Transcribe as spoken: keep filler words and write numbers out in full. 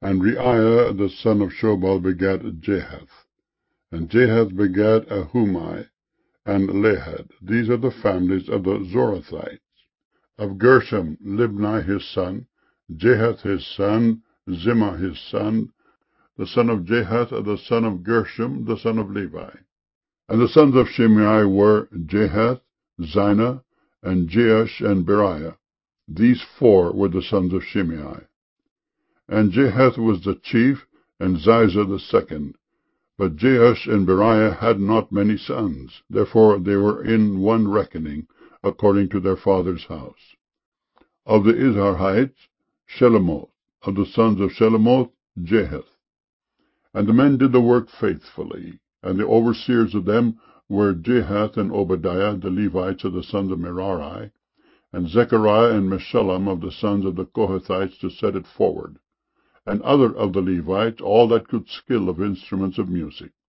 And Reiah the son of Shobal begat Jahath. And Jahath begat Ahumai and Lahad. These are the families of the Zorathites. Of Gershom, Libni his son, Jahath his son, Zimmah his son, the son of Jahath, the son of Gershom, the son of Levi. And the sons of Shimei were Jahath, Zinah, and Jeush, and Beriah. These four were the sons of Shimei. And Jahath was the chief, and Ziza the second. But Jeush and Beriah had not many sons, therefore they were in one reckoning, according to their father's house. Of the Izharites, Shelomoth. Of the sons of Shelomoth, Jahath. And the men did the work faithfully, and the overseers of them were Jahath and Obadiah, the Levites of the sons of Merari, and Zechariah and Meshullam of the sons of the Kohathites to set it forward, and other of the Levites, all that could skill of instruments of music.